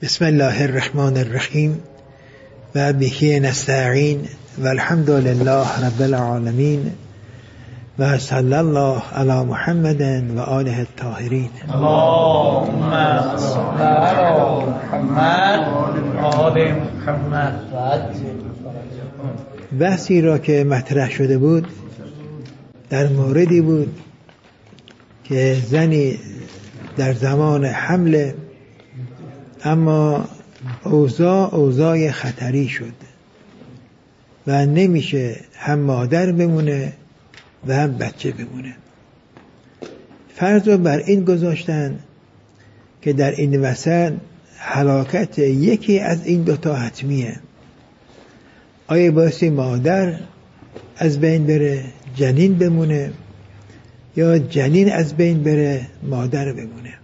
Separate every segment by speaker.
Speaker 1: بسم الله الرحمن الرحیم و به نستعین و الحمد لله رب العالمین و صلی الله علی محمد و آله الطاهرین.
Speaker 2: اللهم صل علی محمد و آل محمد.
Speaker 1: بحثی را که مطرح شده بود در موردی بود که زنی در زمان حمل اما اوضاع خطری شد و نمیشه هم مادر بمونه و هم بچه بمونه. فرض رو بر این گذاشتن که در این وسط هلاکت یکی از این دوتا حتمیه. آیا بایستی مادر از بین بره جنین بمونه یا جنین از بین بره مادر بمونه؟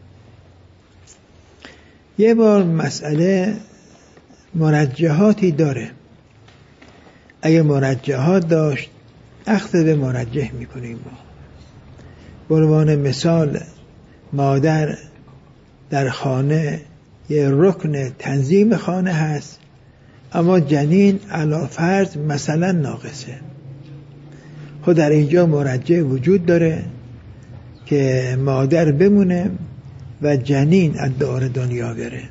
Speaker 1: یه بار مسئله مرجحاتی داره. اگه مرجحات داشت اخذ به مرجح میکنیم ما. به عنوان مثال مادر در خانه یه رکن تنظیم خانه هست اما جنین علی فرض مثلا ناقصه. خود در اینجا مرجح وجود داره که مادر بمونه و جنین از دار دنیا بره.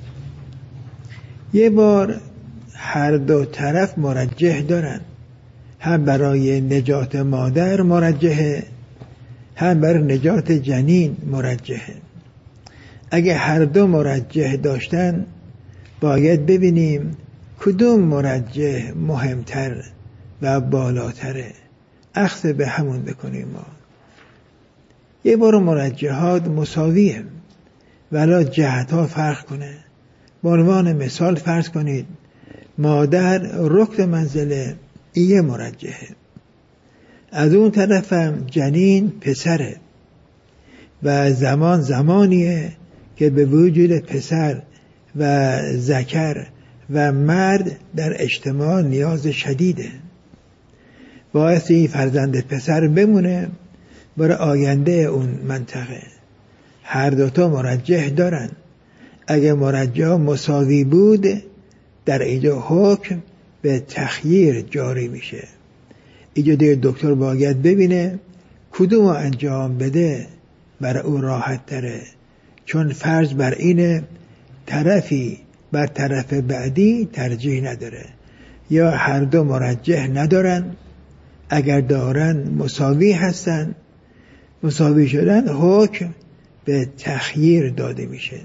Speaker 1: یه بار هر دو طرف مرجح دارن، هم برای نجات مادر مرجحه هم برای نجات جنین مرجحه. اگه هر دو مرجح داشتن باید ببینیم کدوم مرجح مهمتر و بالاتره، اخذ به همون بکنیم ما. یه بار مرجحات مساویه ولی جهتها فرق کنه. به عنوان مثال فرض کنید مادر رکن منزله یه مرجحه، از اون طرفم جنین پسره و زمانیه که به وجود پسر و ذکر و مرد در اجتماع نیاز شدیده. باعث این فرزند پسر بمونه برای آینده اون منطقه. هر دوتا مرجح دارن. اگه مرجح مساوی بود در اینجا حکم به تخییر جاری میشه. اینجا دیگه دکتر باید ببینه کدوم انجام بده برای او راحت تره، چون فرض بر اینه طرفی بر طرف بعدی ترجیح نداره یا هر دو مرجح ندارن. اگر دارن مساوی هستن، مساوی شدن حکم به تخییر داده میشه.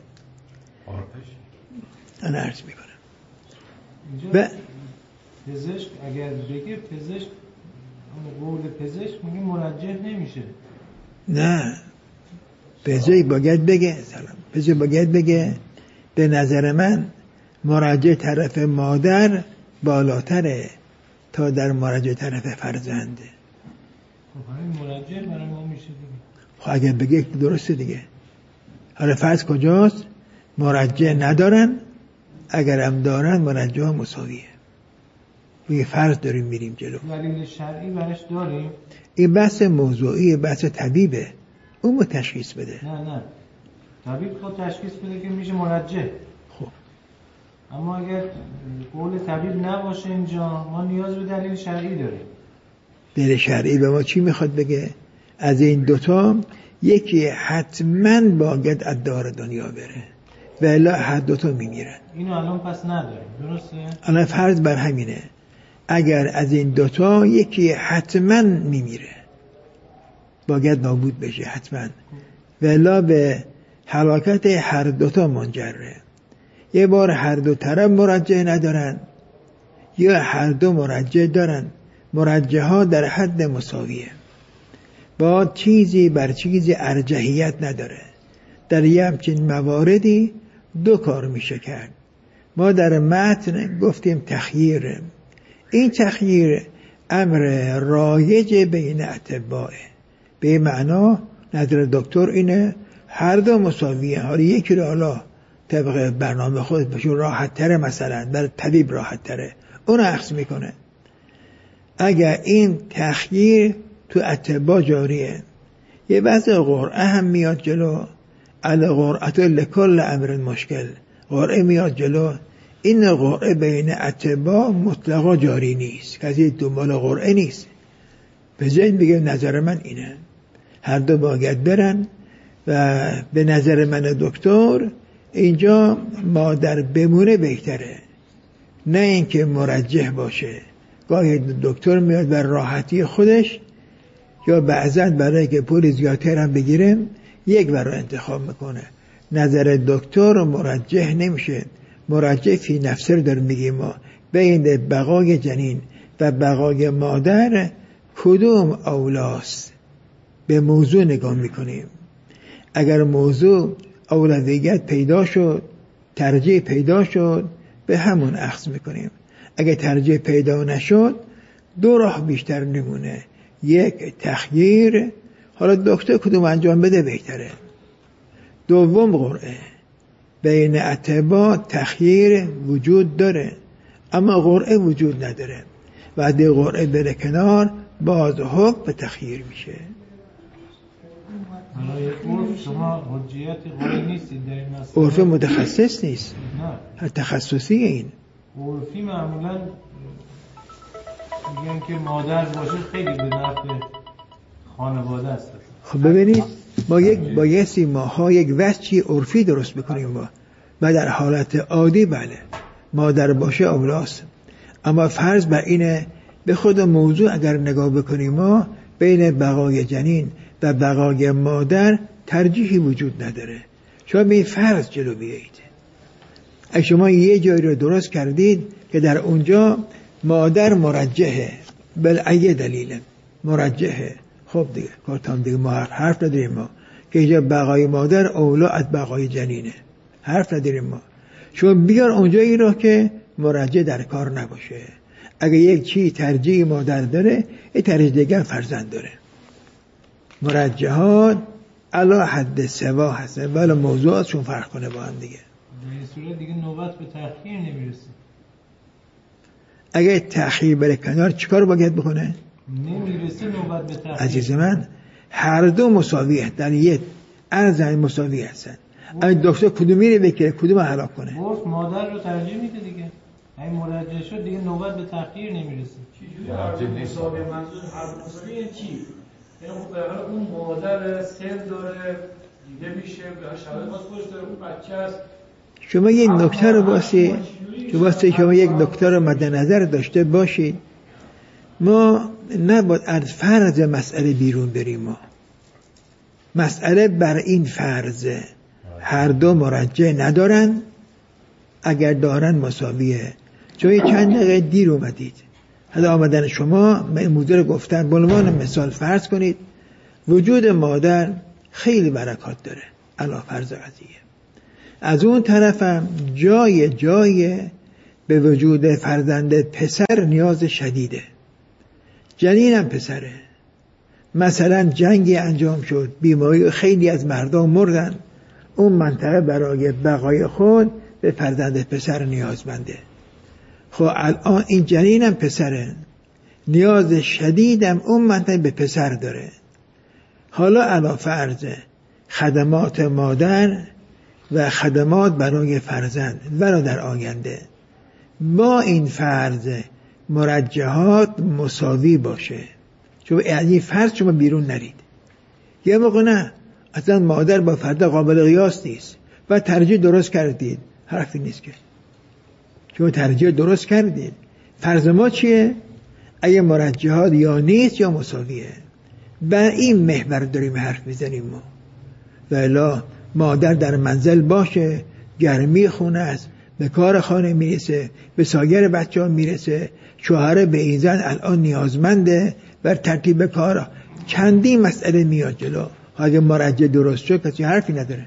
Speaker 1: من عرض میکنم
Speaker 2: پزشک اگر بگه پزشک قول پزشک میگه مرجح نمیشه.
Speaker 1: نه، پزشک باید بگه پزشک باید بگه به نظر من مرجح طرف مادر بالاتره تا در مرجح طرف فرزنده.
Speaker 2: خب مرجح برای ما میشه دیگه.
Speaker 1: خب اگر بگه درسته دیگه. حالا فرض کجاست؟ مرجح ندارن، اگر هم دارن مرجح مساویه. یه فرض داریم میریم جلو.
Speaker 2: دلیل شرعی برش داریم؟
Speaker 1: این بحث موضوعی، بحث طبیبه، اون تشخیص بده.
Speaker 2: نه طبیب خود تشخیص بده که میشه مرجح.
Speaker 1: خب
Speaker 2: اما اگر قول طبیب نباشه اینجا ما نیاز به دلیل شرعی داریم.
Speaker 1: دلیل شرعی به ما چی میخواد بگه؟ از این دوتا یکی حتما باید از دار دنیا بره و الا هر دوتا میمیرن.
Speaker 2: اینو الان پس نداریم، درسته؟
Speaker 1: الان فرض بر همینه، اگر از این دوتا یکی حتما میمیره باید نابود بشه حتما و الا به هلاکت هر دوتا منجره. یه بار هر دو طرف مرجح ندارن یا هر دو مرجح دارن، مرجح ها در حد مساویه، با چیزی بر چیزی ارجحیت نداره. در یه همچین مواردی دو کار میشه کرد. ما در متن گفتیم تخییر. این تخییر امر رایج بین اطباء، به معنا نظر دکتر اینه هر دو مساویه. حالا یکی رو حالا طبق برنامه خود بهشون راحت تره، مثلا برای طبیب راحت تره، اون اخذ میکنه. اگر این تخییر تو اطباء جاریه، یه بعض قرعه هم میاد جلو، القرعه لکل امر مشکل، قرعه میاد جلو. این قرعه بین اتباع مطلقا جاری نیست، کسی دنبال قرعه نیست. به ذهن میگه نظر من اینه، هر دو باید برن و به نظر من دکتر اینجا مادر بمونه بهتره، نه اینکه مرجح باشه. گاهی دکتر میاد بر راحتی خودش یا بعضا برای که پول زیادتر هم بگیرم یک برای انتخاب میکنه. نظر دکتر مرجح نمیشه. مرجح فی نفسه رو داره میگیم ما، بین بقای جنین و بقای مادر کدوم اولاست به موضوع نگاه میکنیم. اگر موضوع اولویت پیدا شد، ترجیح پیدا شد، به همون اخذ میکنیم. اگر ترجیح پیدا نشد دو راه بیشتر نمونه، یک تخییر، حالا دکتر کدوم انجام بده بهتره. دوم قرعه. بین اتباع تخییر وجود داره اما قرعه وجود نداره. وقتی قرعه بره کنار باز حکم به تخییر میشه.
Speaker 2: شما حجیت قرعه نیستید در این مسئله؟
Speaker 1: عرف متخصص نیست،
Speaker 2: نه
Speaker 1: تخصصی. این
Speaker 2: عرفی معمولا میگن که مادر باشه خیلی به نفع خانواده است.
Speaker 1: خب ببینید ما بایستی ماها یک وجهی عرفی درست بکنیم ما در حالت عادی بله مادر باشه اولاست، اما فرض بر اینه به خود موضوع اگر نگاه بکنیم ما بین بقای جنین و بقای مادر ترجیحی وجود نداره. شما به این فرض جلو بیایید. اگه شما یه جایی رو درست کردید که در اونجا مادر مرجحه بلعیه دلیل مرجحه، خب دیگه کارتام دیگه ما حرف نداریم ما که اینجا بقای مادر اولا از بقای جنینه، حرف نداریم ما. شما بیار اونجایی رو که مرجح در کار نباشه. اگه یک چی ترجیح مادر داره یک ترجیح دیگر فرزند داره. مرجحات علی حد سوا هستن ولی موضوعاتشون فرق کنه با هم دیگه.
Speaker 2: در صورت دیگه نوبت به تأخیر نمیرسه.
Speaker 1: اگه تأخیر بره کنار چیکار باید بکنه؟
Speaker 2: نمیرسه نوبت به تأخیر.
Speaker 1: عزیز من هر دو مساوی هست، در یک ارزن مساوی هستن. اگه دکتر کدومی رو بکره کدوم رو هلاک کنه؟
Speaker 2: گفت مادر رو ترجیح میده دیگه. اگه مرجح شد دیگه نوبت به تأخیر نمیرسه.
Speaker 3: چجوری هر دو مساوی؟ منظور هر دو مساوی یعنی چی؟ یعنی خب به حال اون مادر سن داره دیده میشه به شرایط خودش داره، اون بچه است.
Speaker 1: شما یک نکته رو شما یک نکته رو مد نظر داشته باشید. ما نباید از فرض مسئله بیرون بریم. ما مسئله بر این فرضه هر دو مرجح ندارن، اگر دارن مساویه. چون چند دقیقه دیر اومدید، حالا آمدن شما من موضوع رو گفتن به عنوان مثال فرض کنید وجود مادر خیلی برکات داره علی فرض قضیه. از اون طرفم جای به وجود فرزند پسر نیاز شدیده. جنینم پسره. مثلا جنگی انجام شد، بیماری، خیلی از مردم مردن، اون منطقه برای بقای خود به فرزند پسر نیازمنده. خب الان این جنینم پسره، نیاز شدیدم اون منطقه به پسر داره. حالا علا فرض خدمات مادر و خدمات برای فرزند ولو در آینده با این فرض مرجحات مساوی باشه. چون این فرض شما بیرون نرید. یه موقع نه اصلا مادر با فرزند قابل قیاس نیست و ترجیح درست کردید، حرفی نیست که شما ترجیح درست کردید. فرض ما چیه؟ اگه مرجحات یا نیست یا مساویه، بر این محور داریم حرف میزنیم ما. و الا مادر در منزل باشه، گرمی خونه است، به کار خانه میرسه، به سایر بچه ها میرسه، شوهر به این زن الان نیازمنده بر ترتیب کار، چندی مسئله میاد جلو. اگه مرجح درست شد کسی حرفی نداره.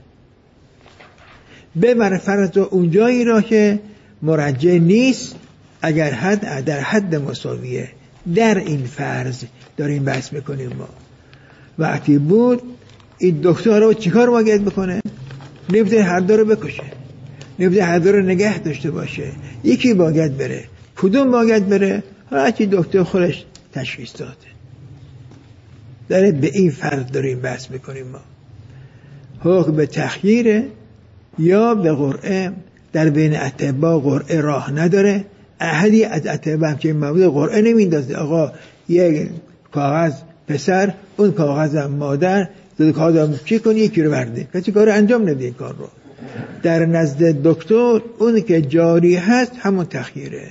Speaker 1: ببر فرض اونجایی را که مرجح نیست، اگر در حد مساویه، در این فرض داریم بحث میکنیم ما. وقتی بود این دکتر رو چیکار باید بکنه؟ نمیتونه هر دو رو بکشه، نمیتونه هر دو رو نگه داشته باشه. یکی باید بره. کدوم باید بره؟ هرچی دکتر خودش تشخیص داده. داره به این فرض داریم بحث میکنیم ما. حکم به تخییره یا به قرعه در بین اتباع قرعه راه نداره. احدی از اتباع همچنین موضوع قرعه نمیندازه آقا یک کاغذ پسر اون کاغذ مادر دو کاغذ چی کنی یکی رو برده، کسی کار انجام نده این کار رو. در نزد دکتر اون که جاری هست همون تخییره.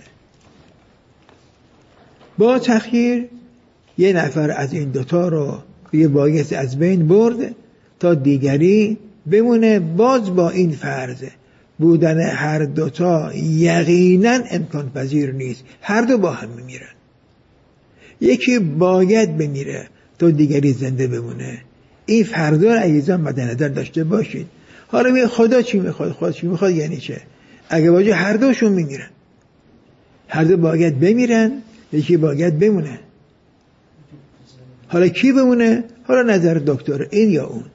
Speaker 1: با تخییر یه نفر از این دوتا رو یه بایست از بین برد تا دیگری بمونه. باز با این فرض بودن هر دوتا یقینا امکان پذیر نیست، هر دو با هم میمیرن. یکی باید بمیره تا دیگری زنده بمونه. این فرضا رو عزیزان مد نظر داشته باشید. حالا می خدا چی میخواد، خدا چی میخواد یعنی چه؟ اگه واجه هر دوشون میمیرن، هر دو باید بمیرن، یکی باید بمونه. حالا کی بمونه؟ حالا نظر دکتر این یا اون.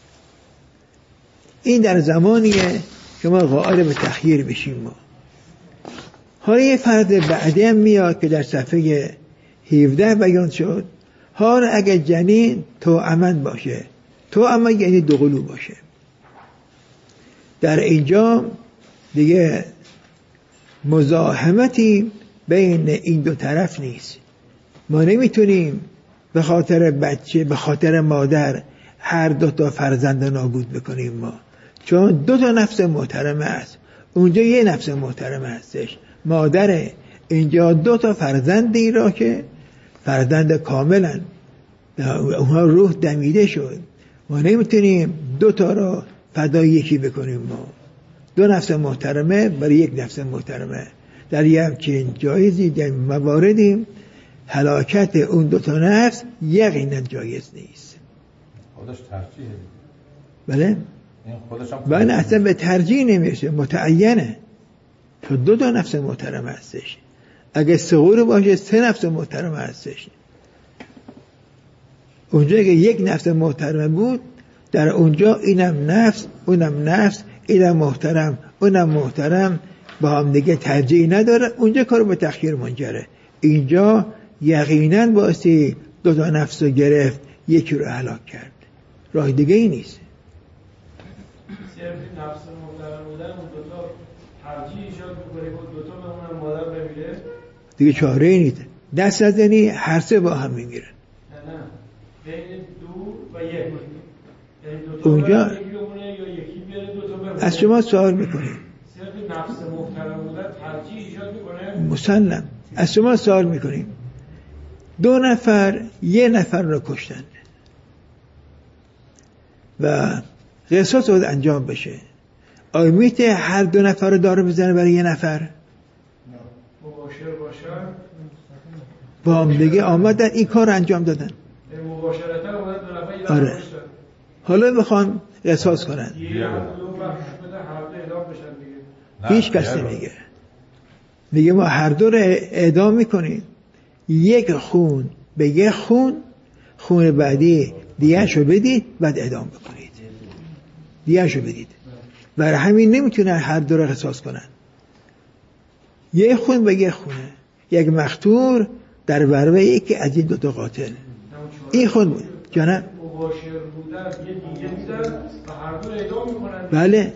Speaker 1: این در زمانیه که ما قائل به تخییر بشیم. ما حالا یه فرض بعدی هم میاد که در صفحه 17 بیان شد. حالا اگه جنین توأمن باشه، توأمن یعنی دوقلو باشه، در اینجا دیگه مزاحمتی بین این دو طرف نیست. ما نمیتونیم به خاطر بچه، به خاطر مادر هر دو تا فرزند نابود بکنیم ما، چون دو تا نفس محترمه است. اونجا یه نفس محترمه هستش، مادره. اینجا دو تا فرزندی را که فرزند کاملن، اونها روح دمیده شد. ما نمیتونیم دو تا را فدای یکی بکنیم. ما دو نفس محترمه برای یک نفس محترمه. در یه همچین جایزی در مواردی هلاکت اون دو تا نفس یقینا جایز نیست.
Speaker 4: خودش ترجیحه.
Speaker 1: بله؟ بله اصلا به ترجیح نمیشه، متعینه. تو دو تا نفس محترمه هستش. اگه صغور باشه سه نفس محترمه هستش. اونجا که یک نفس محترمه بود، در اونجا اینم نفس اونم نفس، اینم محترم اونم محترم، با هم دیگه ترجیح نداره. اونجا کارو به تخییر منجره. اینجا یقینا باعثی دو تا نفس رو گرفت، یکی رو هلاک کرد، راه دیگه ای نیست.
Speaker 3: صرف نفس محترم بودن اون دو تا ترجیح ایجاد میکنه که دو تا بمونن مادر بمیره، دیگه
Speaker 1: چاره ای نیست. دست از یعنی هر سه با هم میمیرن.
Speaker 3: نه بین دو و یک، یعنی دو تا
Speaker 1: اونجا
Speaker 3: یکی بمونه یا یکی بیاره دو تا بمونه.
Speaker 1: از شما سوال میکنیم
Speaker 3: صرف نفس محترم بودن ترجیح ایجاد میکنه؟
Speaker 1: مسلم. از شما سوال میکنیم دو نفر یه نفر رو کشتن و قصاص باید انجام بشه، آیا میته هر دو نفر رو داره بزنه برای یه نفر؟
Speaker 3: مباشر باشن
Speaker 1: با هم دیگه آمدن این کار رو انجام دادن.
Speaker 3: مباشرتا اومدن دو نفر یه
Speaker 1: آره. حالا میخوان قصاص کنن، هیچ کس نمیگه، میگه ما هر دو رو اعدام میکنیم، یک خون به یک خون، خون بعدی دیگه‌شو بدید بعد اعدام بکنید، دیگه‌شو بدید. برای همین نمیتونن هر دو رو قصاص کنن، یک خون به یک خونه، یک مقتول در برابر یکی از این دو تا قاتل. این خون بود جانم
Speaker 3: مباشر بودن یه دیگه میدن و هر دو اعدام میکنن.
Speaker 1: بله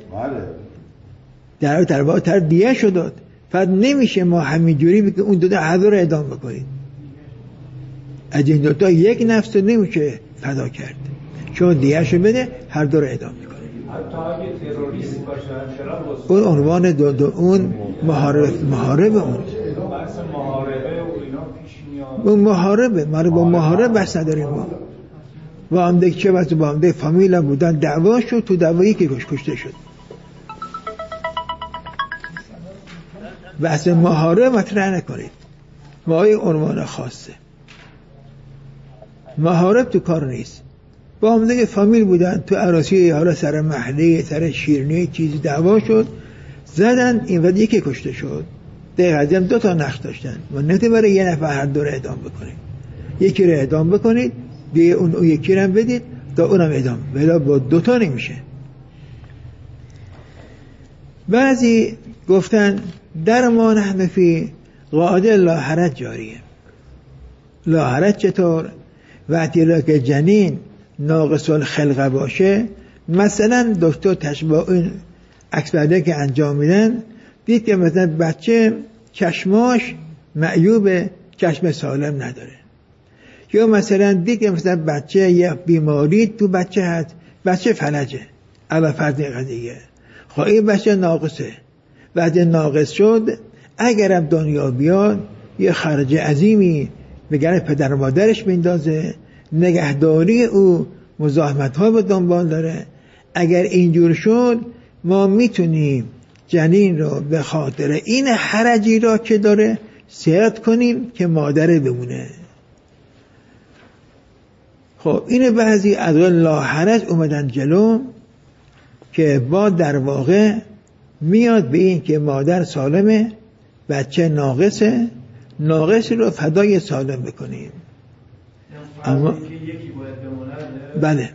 Speaker 1: در واقع دیگه شو داد. فقط نمیشه ما همینجوری بگیم اون دو تا هر دو رو اعدام بکنید. از این دو تا یک نفس نمیشه فدا کرد، چون دیگه شو بده هر دو رو اعدام میکنه.
Speaker 3: حتی اگه تروریست باشه
Speaker 1: اون عنوان اون محارب اون
Speaker 3: بحث محاربه و اینا پیش میاد.
Speaker 1: اون محاربه، ما رو با محارب بس نداریم. ما با هم دیگه چه وقت با هم دیگه فامیل هم بودن، دعوا شد، تو دعوایی که کشته شد. بحث محارب مطرح نکنید، ما یک عنوان خاصه. محارب تو کار نیست. با هم دیگه فامیل بودن، تو عراسی حالا سر محله سر شیرینی چیزی دعوا شد، زدن این وقت یکی کشته شد. دقیقا هم دو تا نقش داشتن و نته برای یه نفر هر دو رو اعدام بکنید، یکی رو اعدام بکنید دیگه اون یکی رو هم بدید تا اونم اعدام، ولی با دو تا نمیشه. بعضی گفتن در ما نحن فی قاعده لا حرج جاریه. لا حرج چطور؟ وقتی را که جنین ناقص الخلقه باشه، مثلا دکتر تشبه این عکس برداری که انجام میدن دید که مثلا بچه چشماش معیوب، چشم سالم نداره، یا مثلا دید که مثلا بچه یه بیماری تو بچه هست، بچه فلجه اول فرض قضیه. خب این بچه ناقصه، وقتی ناقص شد اگرم دنیا بیاد یه خرج عظیمی به گرد پدر و مادرش میندازه، نگهداری او مزاحمت ها به دنبال داره. اگر اینجور شد ما میتونیم جنین رو به خاطر این حرجی را که داره صید کنیم که مادره بمونه. خب این بعضی از لا حرج اومدن جلو که با در واقع میاد به این که مادر سالمه، بچه ناقصه، ناقص رو فدای سالم بکنیم. اما
Speaker 3: که یکی باید بمونه.
Speaker 1: بله.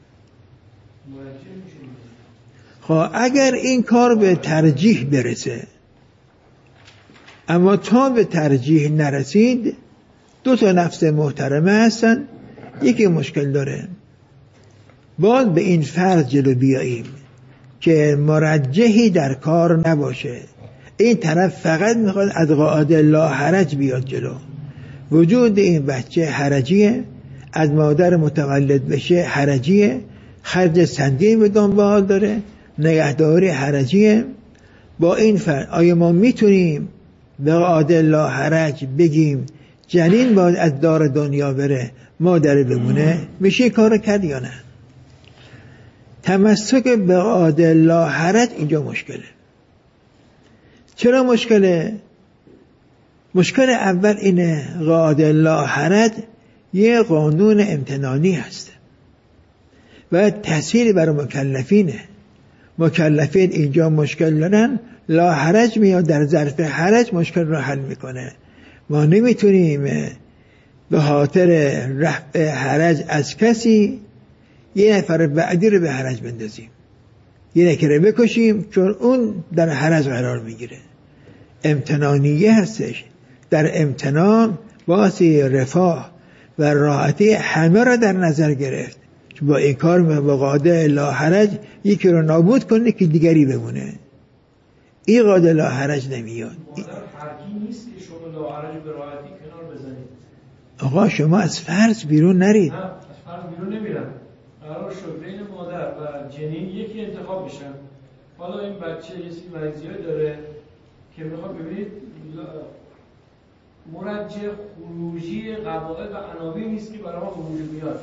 Speaker 1: خب اگر این کار به ترجیح برسه، اما تا به ترجیح نرسید، دو تا نفس محترمه هستن، یکی مشکل داره، باید به این فرض جلو بیاییم که مرجحی در کار نباشه. این طرف فقط میخواد از قاعده لا حرج بیاد جلو. وجود این بچه حرجیه، از مادر متولد بشه حرجیه، خرج سنگین به دنبال داره، نگهداری حرجیه. با این فرض آیا ما میتونیم به قاعده لا حرج بگیم جنین باید از دار دنیا بره مادر بمونه؟ میشه کار کرد یا نه؟ تمسک به قاعده لا حرج اینجا مشکله. چرا مشکله؟ مشکل اول اینه، قاعده لا حرج یه قانون امتنانی هست و تأثیر بر مکلفینه. مکلفین اینجا مشکل دارن، لا حرج میاد در ظرف حرج مشکل رو حل میکنه. ما نمیتونیم به خاطر رفع حرج از کسی یه نفر بعدی رو به حرج بندازیم، یه نفر رو بکشیم چون اون در حرج قرار میگیره. امتنانیه هستش، در امتنان واسه رفاه و راحتی همه را در نظر گرفت. با این کار با قاعده لا حرج یکی رو نابود کنه که دیگری بمونه. این قاعده لا حرج نمیاد.
Speaker 3: مادر حرکی نیست که شما لا حرج به راحتی کنار بزنید.
Speaker 1: آقا شما از فرض بیرون نرید.
Speaker 3: نه از فرض بیرون نمیرم. قرار شد بین مادر و جنین یکی انتخاب بشن. حالا این بچه یه سری مریضی‌ها داره که میخواد ببینید مرجع خروجی قواعد و عناوین نیست که برای ما به وجود میاد.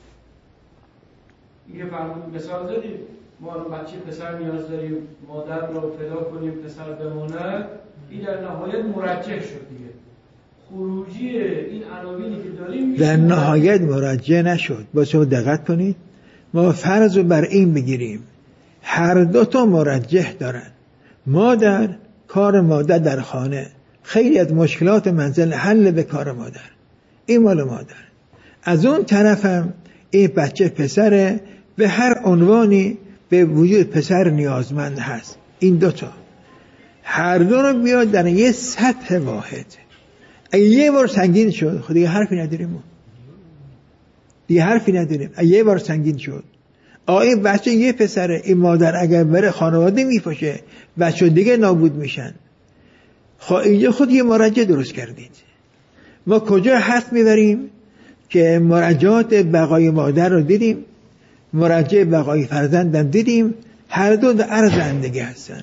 Speaker 3: یه فرمود مثال زدید، ما بچه پسر نیاز داریم مادر رو فدا کنیم پسر بمونه، این در نهایت مرجع شد دیگه. خروجی این عناوینی که داریم
Speaker 1: در نهایت مرجع نشد. با شما دقت کنید، ما فرض رو بر این بگیریم هر دو تا مرجح دارن. مادر، کار مادر در خانه، خیلی از مشکلات منزل حل به کار مادر، این مال مادر. از اون طرف هم این بچه پسره، به هر عنوانی به وجود پسر نیازمند هست. این دوتا هر دو رو بیاد در یه سطح واحد. اگه یه بار سنگین شد خود دیگه حرفی نداریم، دیگه حرفی نداریم. اگه یه بار سنگین شد، این بچه یه پسره، این مادر اگر بره خانواده میپاشه، بچه دیگه نابود میشن. خب اینجا خود یه مرجع درست کردید. ما کجا حرف میبریم که مرجعات بقای مادر رو دیدیم، مرجع بقای فرزندم دیدیم، هر دو در عرض زندگی هستن.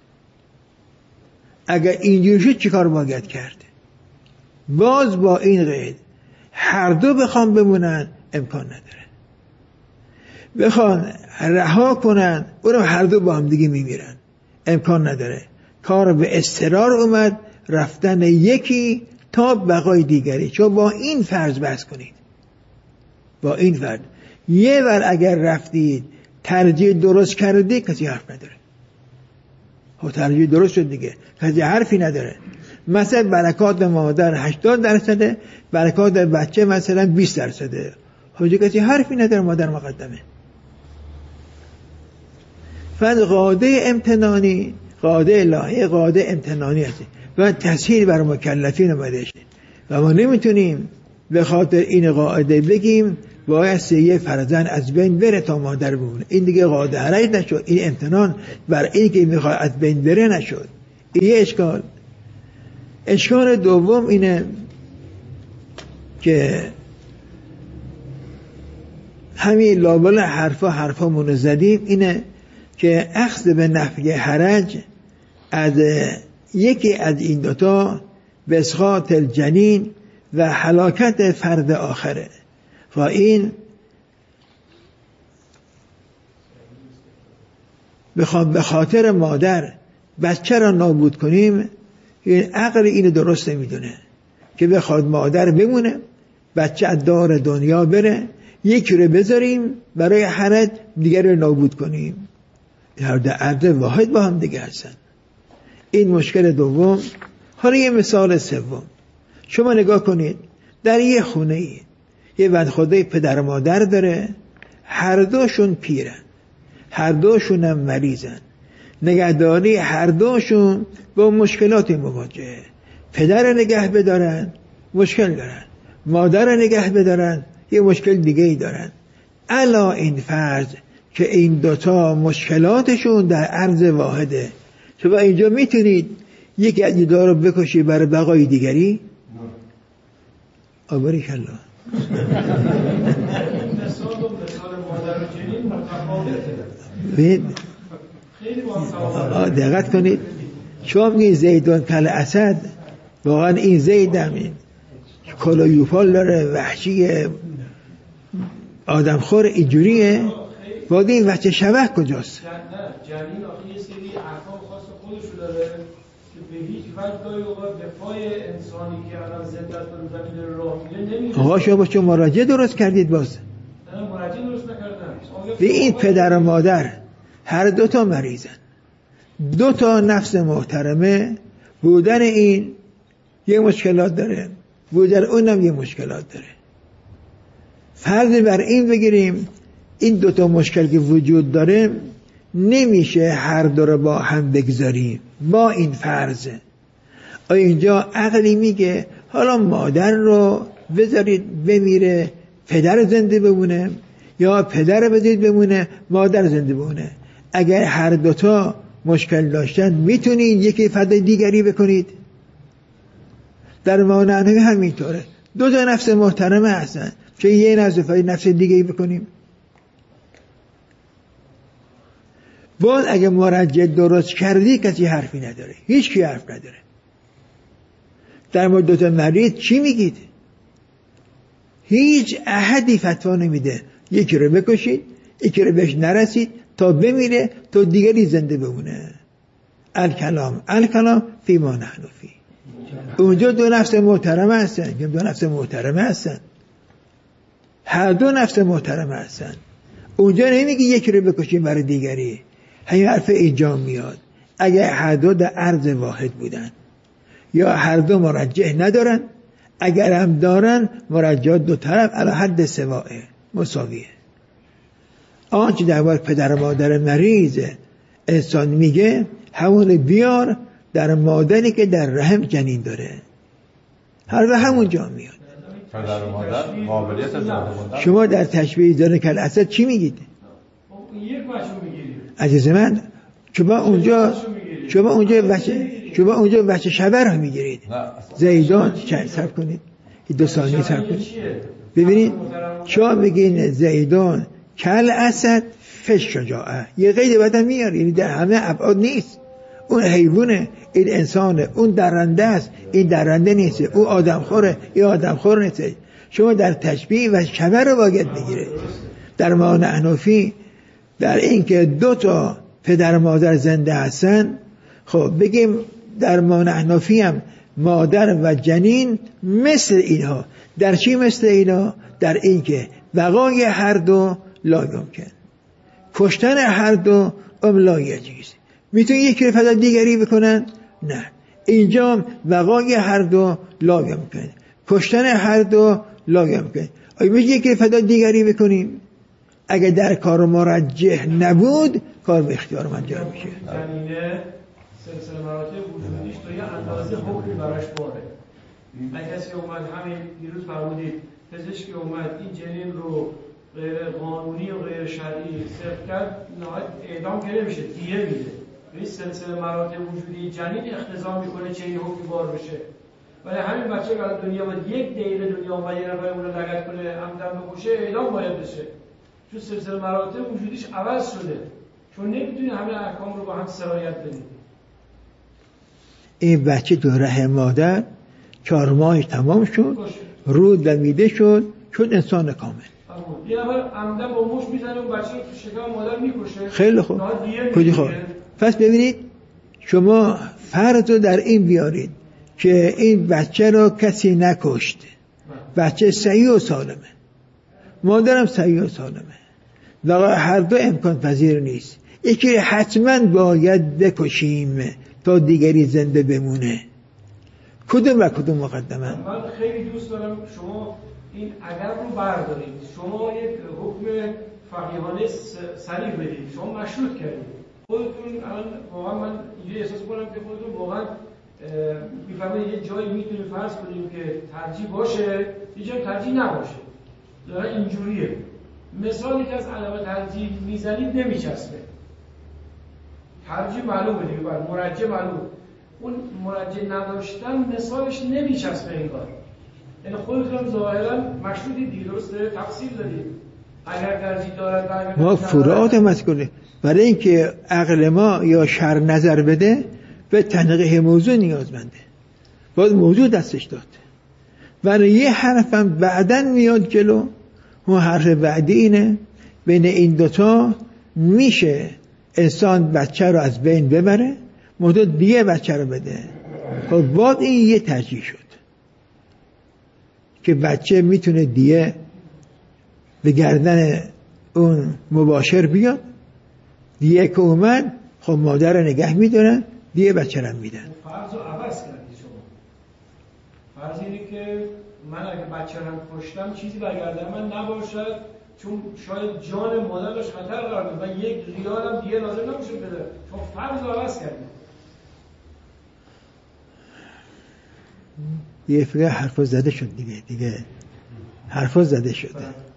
Speaker 1: اگر اینجوری شد چی کار باید کرد؟ باز با این قید هر دو بخوان بمونن امکان نداره. بخوان رها کنن اونم هر دو با هم دیگه میمیرن، امکان نداره. کار به اضطرار اومد، رفتن یکی تا بقای دیگری. چون با این فرض بحث کنید، با این فرض یه بار اگر رفتید ترجیح درست کردی کسی حرف نداره. خب ترجیح درست شد دیگه، کسی حرفی نداره. مثلا برکات مادر 80%، برکات بچه مثلا 20%. خب کسی حرفی نداره، مادر مقدمه. فقط قاعده امتنانی، قاعده الهی، قاعده امتنانی هست و تسهیل بر مکلفین اومده شد و ما نمیتونیم به خاطر این قاعده بگیم بایستی یه فرزند از بین بره تا مادر بمونه. این دیگه قاعده حرج نشد، این امتنان بر این که میخواد از بین بره نشد. این یه اشکال. اشکال دوم اینه که همین لابل حرفامونو زدیم، اینه که اخذ به نفی حرج از یکی از این دوتا به اسقاط الجنین و هلاکت فرد آخره و این بخوام به خاطر مادر بچه را نابود کنیم، این عقل اینو درست نمیدونه که بخواد مادر بمونه، بچه از دار دنیا بره، یکی رو بذاریم برای حرج دیگر رو نابود کنیم. هر در عرض واحد با هم دیگه هستن. این مشکل دوم. حالا یه مثال سوم. شما نگاه کنید، در یه خونه ای یه بدخواه پدر و مادر داره، هر دوشون پیرن، هر دوشون هم مریضن، نگهداری هر دوشون با مشکلات مواجهه. پدر نگه بدارن مشکل دارن، مادر نگه بدارن یه مشکل دیگه ای دارن. الا این فرض که این دوتا مشکلاتشون در عرض واحده. شما اینجا میتونید یکی از این دو رو بکشی برای بقای دیگری؟ آباریکالله.
Speaker 3: مثال مادر و جنین متفاوته.
Speaker 1: خیلی دقت کنید. شما میگید زیدون کل اسد، واقعا این زید هم این کلایوفال داره، وحشی آدمخور اینجوریه. باید این وحش شبه کجاست؟
Speaker 3: جنین آخه یه سری احکام خاص خودشو داره که به هیچ وجه گاهی اوقات به پای انسانی که الان زنده است و زمین راه میره نمیره.
Speaker 1: آقا شما با چون مراجعه درست کردید باز؟
Speaker 3: نه مراجعه درست نکردم.
Speaker 1: به این پدر و مادر هر دوتا مریضن، دوتا نفس محترمه، بودن این یه مشکلات داره، بودن اونم یه مشکلات داره. فرض بر این بگیریم این دوتا مشکل که وجود داره نمیشه هر دو رو با هم بگذاریم. با این فرضه اینجا عقلی میگه حالا مادر رو بذارید بمیره پدر زنده بمونه، یا پدر رو بذارید بمونه مادر زنده بمونه. اگر هر دوتا مشکل داشتن میتونید یکی فدای دیگری بکنید؟ در مانعنوی همینطوره، دو تا نفس محترمه هستن، چه یه نفس فدای نفس دیگری بکنیم؟ باز اگه مرجع درست کردی کسی حرفی نداره، هیچ کی حرف نداره. در مورد دوتا مریض چی میگید؟ هیچ احدی فتوا نمیده یکی رو بکشید، یکی رو بهش نرسید تا بمیره تا دیگری زنده بمونه. الکلام فی ما نحن فی. اونجا دو نفس محترمه هستن، دو نفس محترمه هستن، هر دو نفس محترمه هستن. اونجا نمیگی یکی رو بکشیم برای دیگری. همین حرف اینجا میاد اگر هر دو در عرض واحد بودن، یا هر دو مرجع ندارن، اگر هم دارن مرجع دو طرف علی حد سواء مساویه. آنچه در باره پدر و مادر مریض انسان میگه همون بیار در مادری که در رحم جنین داره، هر و همونجا میاد.
Speaker 4: پدر و مادر قابلیت زنده موندن.
Speaker 1: شما در تشبیه زن کل اسد چی میگید؟
Speaker 3: یک بچه میگیرید
Speaker 1: عزیز من، شما اونجا بچه شبه رو میگیرید. زیدان چند صرف کنید، 2 ثانیه صرف کنید ببینید. شما بگین زیدان کل اسد فش شجاعه، یه قید بعدم میاره، یعنی در همه ابعاد نیست. اون حیوانه، این انسانه، اون درنده است، این درنده نیست، او آدمخوره، این آدمخور نیست. شما در تشبیه و شبه رو باید بگیره. در معنی حنفی در این که دو تا پدر و مادر زنده هستن، خب بگیم در معنی حنفی هم مادر و جنین مثل اینها. در چی مثل اینها؟ در این که بقای هر دو لا یمکن، کشتن هر دو لا یجوز. میتونی یکی رو فدای دیگری بکنن؟ نه. اینجا بقای هر دو لا یمکن، کشتن هر دو لا یمکن. آیا میشه یکی رو فدای دیگری بکنیم؟ اگه در کار مرجح نبود کار به اختیار من انجام میشه.
Speaker 3: جنینه سلسله مراتب وجودیش تا یه اندازه حکمی براش باره. و کسی اومد همین دیروز فرمودید پزشکی اومد این جنین رو غیر قانونی و غیر شرعی صرف کرد، نهایت اعدام که نمیشه، دیه میده. این سلسله مراتب وجودی جنین اختزام میکنه چه این حکمی بار بشه. ولی همین بچه که از دنیا باید 1 دقیقه دنیا و یه نفر اون رو لگد کنه عمدن بکشه، اعدام باید بشه. چون سلسله مراتب وجودیش عوض شده. چون نمیتونی همه احکام رو با هم سرایت بدید.
Speaker 1: این بچه تو رحم مادر 4 ماهش تمام شد، رو دمیده شد انسان کامل.
Speaker 3: یه نفر عمدن با مش میزنه اون بچه رو تو شکم مادر میکشه.
Speaker 1: خیلی خوب. پس ببینید شما فرض رو در این بیارید که این بچه رو کسی نکشت، بچه صحیح و سالمه، مادرم صحیح و سالمه و هر دو امکان پذیر نیست. یکی حتما باید بکشیم تا دیگری زنده بمونه. کدوم و کدوم مقدمه؟
Speaker 3: من خیلی دوست دارم شما این ادب رو بردارید، شما یک حکم فقیهانه صریح بدید، شما مشروط کردید. خودتون الان واقعا من اینجوری احساس کنم که خودتون واقعا میفهمید یه جایی میتونیم فرض کنیم که ترجیح باشه، یه جایی ترجیح نباشه. داره اینجوریه. مثالی که از علامت ترجیح میزنید نمیچسبه. ترجیح معلومه دیگه، بعد مرجح معلومه. اون مرجح نداشتن مثالش نمیچسبه انگار. یعنی خودتون ظاهرا مشروطی دیگه، درسته؟ تفصیل دادید. اگر ترجیح دارد
Speaker 1: ما فروعات مسئله برای اینکه عقل ما یا شرع نظر بده به تنقیح موضوع نیازمنده، باید موضوع دستش داد. برای یه حرفم بعدن میاد جلو، اون حرف بعدی اینه بین این دوتا میشه انسان بچه رو از بین ببره، مدت دیگه بچه رو بده. خب بعد این یه ترجیح شد که بچه میتونه دیگه به گردن اون مباشر بیاد، دیگه که اومد خب مادر رو نگه میدارن، دیگه بچه رو میدن.
Speaker 3: فرض رو عوض کردی شما. فرض اینه که من اگه بچه رو کشتم چیزی برگردن من نباشد، چون شاید جان مادرش خطر قرار بده و 1 ریال هم دیگه لازم نمیشه بده. شما فرض رو عوض کردید.
Speaker 1: یه فکر حرفا زده شد دیگه حرفا زده شده.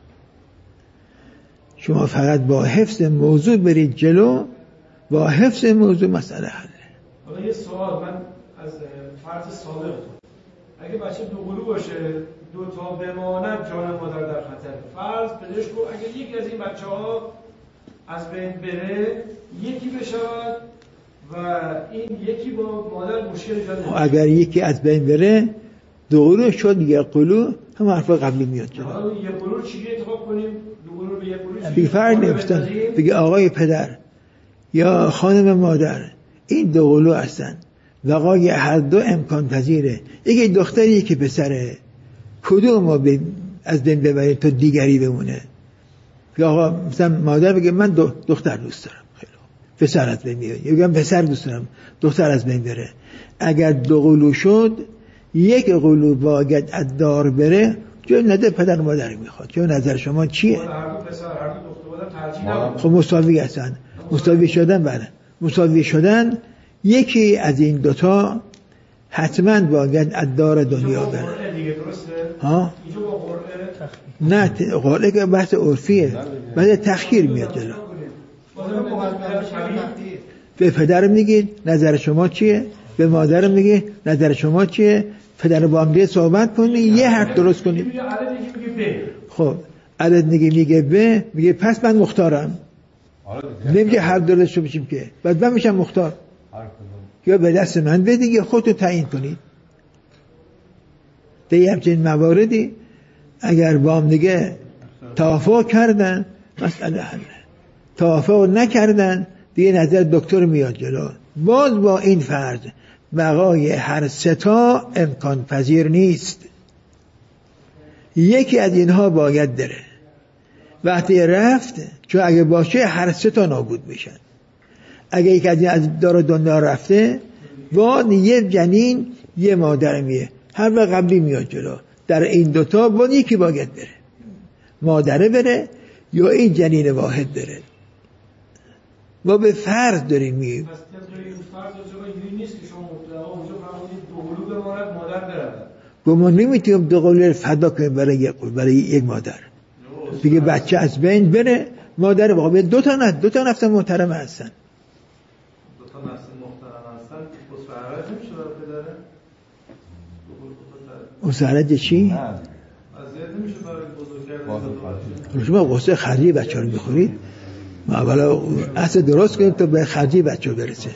Speaker 1: شما فقط با حفظ موضوع برید جلو، با حفظ موضوع مسئله حله.
Speaker 3: حالا یه سوال من از فرض سابق، اگه بچه 2 قلو باشه 2 تا بماند جان مادر در خطر، فرض پزشک رو اگه یکی از این بچه‌ها از بین بره یکی بشود و این یکی با مادر مشکل ایجاد نشه،
Speaker 1: اگر یکی از بین بره 2 قلو شد 1 قلو، هم حرف قبلی میاد جلو.
Speaker 3: حالا 1 قلو چی انتخاب کنیم؟ 2 قلو به 1 قلو
Speaker 1: بی فرق نمی‌کنه. بگه آقای پدر یا خانم مادر این 2 قلو هستن، وقای هر دو امکان پذیره. یکی دختری یکی پسره، کدوم ما از بین ببرید تا دیگری بمونه؟ یا آقا مثلا مادر بگه من دختر دوست دارم، خیلی پسر از بین میره، یا پسر دوست دارم دختر از بین بره. اگر 2 قلو شد 1 قلو باید از دار بره، جو نده پدر مادر میخواد. جو نظر شما چیه؟
Speaker 3: هر دو پسر هر دو دختر ترجیح ندارم.
Speaker 1: خب مساوی هستن، مساوی شدن. بله مساوی شدن، یکی از این دوتا حتما باید از دار دنیا بره. ها؟ نه قرعه که بحث عرفیه، بعد تخییر میاد جلو. به پدر میگید نظر شما چیه، به مادر میگه نظر شما چیه، پدر با هم دیگه صحبت کنید، یه حرف درست کنید. خب عدد میگه به، میگه پس من مختارم. نمیگه هر درست شو بشیم که بعد من میشم مختار، یا به دست من بدید یا خودتون تعیین کنید. دیگه همچنین مواردی اگر با هم دیگه توافق کردن مسئله حله، توافق نکردن دیگه نظر دکتر میاد جلو. باز با این فرض بقای هر 3 تا امکان پذیر نیست، یکی از اینها باید بره. وقتی رفت، چون اگه باشه هر 3 تا نابود میشن. اگه یکی از این از دار دنیا رفته، بعد یه جنین یه مادر میه، هر وقت قبلی میاد جلو. در این 2 تا باید یکی باید بره، مادره بره یا این جنین واحد بره. ما به فرض داریم میگیم.
Speaker 3: پس طبق این فرض اینجوری نیست که شما مطلقا اونجا فرمودید 2 قلو بماند مادر بره.
Speaker 1: ما نمیتونیم دو قله فدا کنیم برای یک مادر. دیگه بچه از بین بره، مادر واقعا دو تا نفس محترم هستن. مساعدت چی؟ شما قصه خرجی بچه رو میخورید، ما اولا اصلا درست کنیم تا به خرجی بچه برسه.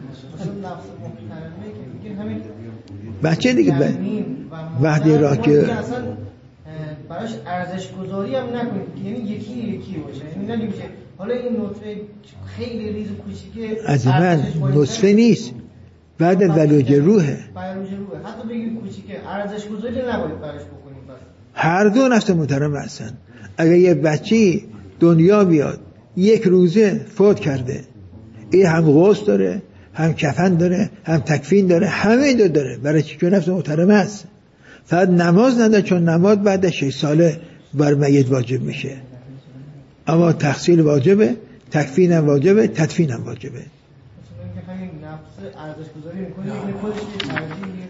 Speaker 1: بچه دیگه وقتی را که
Speaker 5: براش ارزش گذاری هم نکنید، یعنی یکی باشه، یعنی نگیم که حالا این نطفه خیلی ریز و کوچیکه
Speaker 1: از من نطفه نیست، بعد ولوج روحه،
Speaker 5: حتی بگیم کوچیکه ارزش گذاری نباید براش بکنیم.
Speaker 1: هر دو نفس محترم هستن. اگر یه بچی دنیا بیاد یک روزه فوت کرده، این هم غسل داره، هم کفن داره، هم تکفین داره، همه دو داره. برای چی؟ چون نفس محترم است. فقط نماز نداره، چون نماز بعد 6 ساله بر میت واجب میشه. اما تغسیل واجبه، تکفین هم واجبه، تدفین هم واجبه.
Speaker 5: مثلا اینکه همین نفس ارزش گذاری میکنه، این خودش یه ترجیحیه.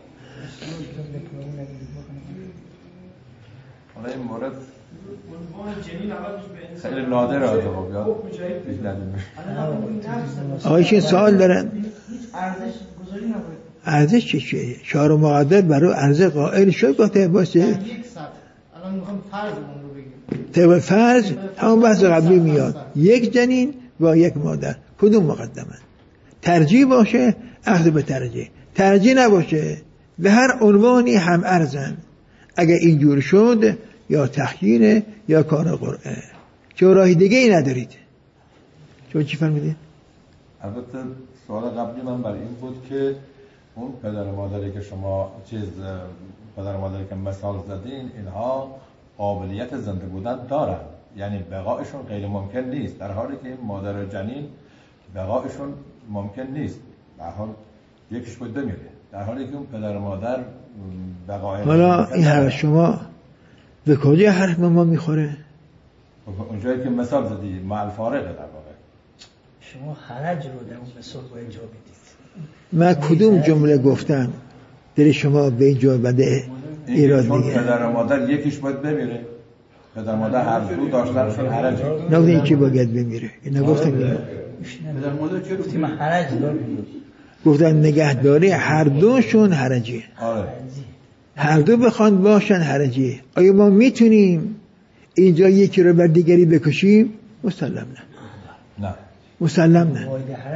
Speaker 4: حالا این مورد خیلی نادر اتفاق بیاد.
Speaker 1: آقایشون سوال دارن
Speaker 5: ارزش گذاری نباید.
Speaker 1: ارزش چیه؟ شعار مقدر برای ارزش قائل شد با باشه.
Speaker 5: الان میخوام فرضمون رو بگیم.
Speaker 1: فرض همون بحث قبلی میاد، یک جنین با یک مادر کدوم مقدمه؟ ترجیح باشه اخذ به ترجیح نباشه به هر عنوانی هم ارزن. اگر اینجور شد یا تخییره یا کار قرعه، چه راه دیگه ای ندارید. شما چی فرمودید؟
Speaker 4: البته سوال قبلی من برای این بود که اون پدر و مادری که شما پدر و مادری که مثال زدین، اینها قابلیت زنده بودن دارن، یعنی بقایشون غیر ممکن نیست، در حالی که این مادر و جنین بقایشون ممکن نیست، در حال یکیش باید بمیره، در حالی که اون پدر و مادر بقای.
Speaker 1: حالا این حرف شما به کجا حرف ما میخوره؟
Speaker 4: اونجایی که مثال زدی مع الفارقه، در واقع
Speaker 6: شما حرج رو در اون مثال باید جا بدید.
Speaker 1: من کدوم جمله گفتم دل شما به این جا بده ایراد دیگه؟
Speaker 4: چون پدر و مادر یکیش باید بمیره، پدر و مادر هر دو داشتنشون حرجه.
Speaker 1: نگفتم یکی باید بمیره، نگفتم اینو.
Speaker 6: پدر و مادر چه گفتیم حرج داریم؟
Speaker 1: گفتم نگهداری هر دوشون حرجیه.
Speaker 4: آره.
Speaker 1: هر دو بخوان باشن حرجیه. آیا ما میتونیم اینجا یکی رو بر دیگری بکشیم؟ مسلم نه. مسلم نه.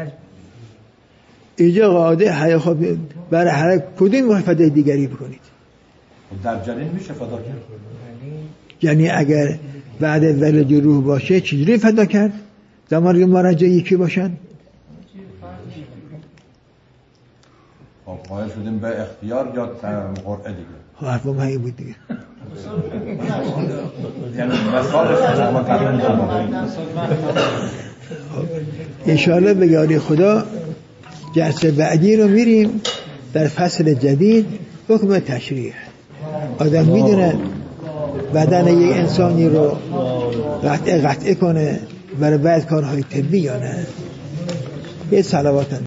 Speaker 1: اینجا قاعده حیا خب برای هر کدوم فدای دیگری بکنید.
Speaker 4: در جنین میشه فدا کرد.
Speaker 1: یعنی اگر بعد ولد روح باشه چجوری فدا کرد؟ زمانی که مرجع یکی باشن؟
Speaker 4: خب قائل شدیم به اختیار یا قرعه دیگه.
Speaker 1: خب حرفم همین بود دیگه.
Speaker 4: یعنی مثالش شما تعریف
Speaker 1: انشاءالله به یاری خدا جلسه بعدی رو میریم در فصل جدید، حکم تشریح. آدم میدونه بدن یک انسانی رو قطعه کنه برای بعض کارهای طبی یا نه. یه صلوات